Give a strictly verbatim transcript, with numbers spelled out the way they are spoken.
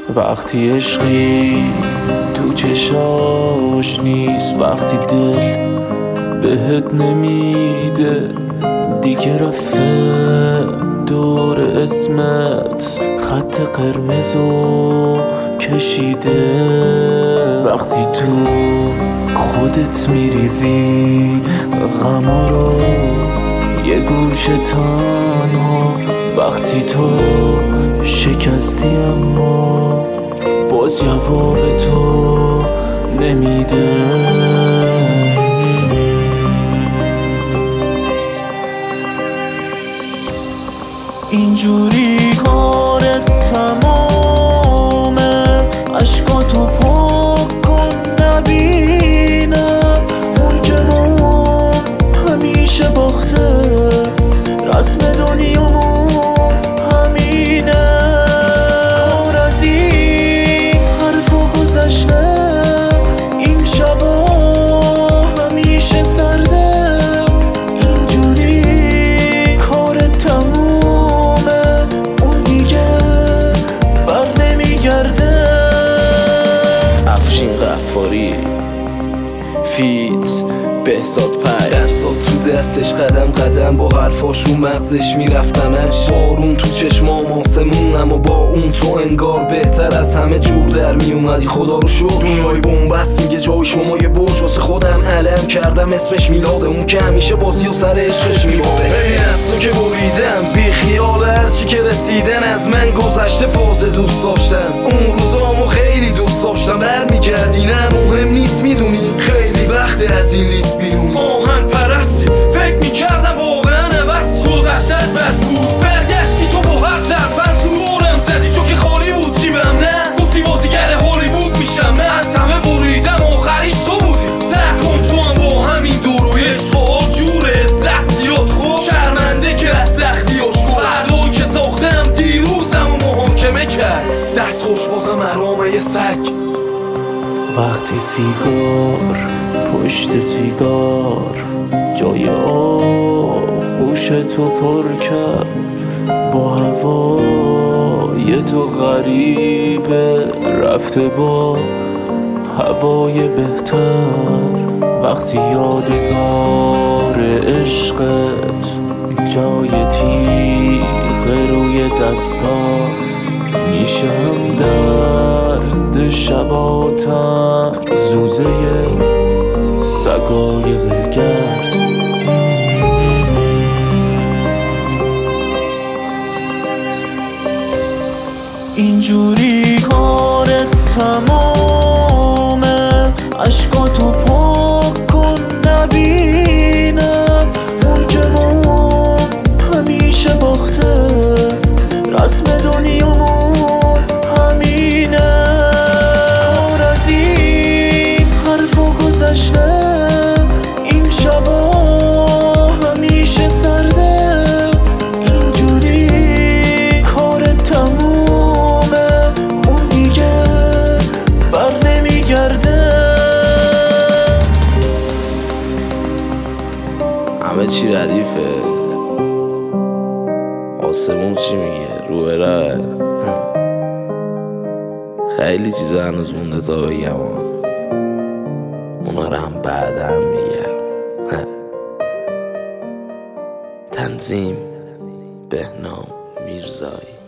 وقتی عشقی تو چشاش نیست، وقتی دل بهت نمیده دیگه، رفته دور اسمت خط قرمزو کشیده. وقتی تو خودت میریزی غما رو یه گوشه تنها، وقتی تو شکستی اما باز جواب تو نمیده. اینجوری کارت تمامه، عشقاتو پاک کن نبینم اون که ما همیشه باخته، رسم دنیامون همینه. کار از این حرفا گذشته، این شبا همیشه سرده. اینجوری کارت تمومه، اون دیگه بر نمیگرده. افشین غفاری فیت بهزاد پای، دستات تو دستش قدم قدم با حرفاشو مغزش میرفتمش. بارون تو چشمام آسمون، اما با اون تو انگار بهتر از همه جور در میومدی. خدا رو شکر دنیای بومبست میگه جای شما یه برج، واسه خودم علم کردم اسمش میلاده، اون که همیشه بازی و سر عشقش میبازه. ببین از تو که بریدم بی خیال هرچی که رسیدن از من گذشته، فاز دوست داشتن اون روزامو خیلی دوست داشتم. برمیگردی نه مهم نیست میدونی، خیلی وقت از این لیست بیرونی. آهن پرستی فکر میکردم واقعا بس گذشتت بد بود، برگشتی تو با هر طرفن سرورم زدی چون که خالی بود جیبم. نه گفتی بازیگر هالیوود میشم، نه از همه بریدم آخریش تو بودی. سر کن تو هم با همین دوروی عشقا جور عزت زیاد خوب شرمنده که از سختیاش گفت. فردایی که ساختم دیروزم و محاکمه کرد، دست خوش بازم مرامه سگ. وقتی سیگار پشت سیگار جای آغوش تو پر کرد، با هوای تو غریبه رفته با هوای بهتر. وقتی یادگار عشقت جای تیغ روی دستات میشه، هم درد شباتم زوزه سگای ولگرد. اینجوری کارت تمامه، عشقاتو پاک کن نبینم اون که ما همیشه باخته، رسم دنیامون همینه. کار از این حرفا گذشته، این شبا همیشه سرده. اینجوری کارت تمومه، اون دیگه بر نمیگرده. همه چی ردیفه، آسمون چی میگه رو برای خیلی چیزا هنوز مونده تا بگم، اونا رو هم بعدم میگم. تنظیم بهنام میرزایی.